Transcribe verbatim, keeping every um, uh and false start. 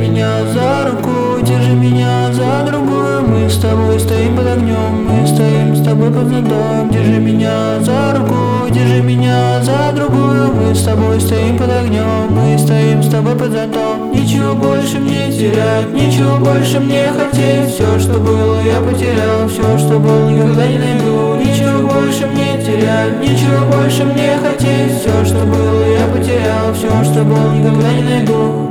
меня за руку, держи меня за другую. Мы с тобой стоим под огнем, мы стоим с тобой под зонтом. Держи меня за руку, держи меня за другую. Мы с тобой стоим под огнем, мы стоим с тобой под зонтом. Ничего больше мне терять, ничего больше мне хотеть. Все, что было, я потерял, все, что было, никогда не найду. Ничего больше мне терять, ничего больше мне хотеть. Все, что было, я потерял, все, что было, никогда не найду.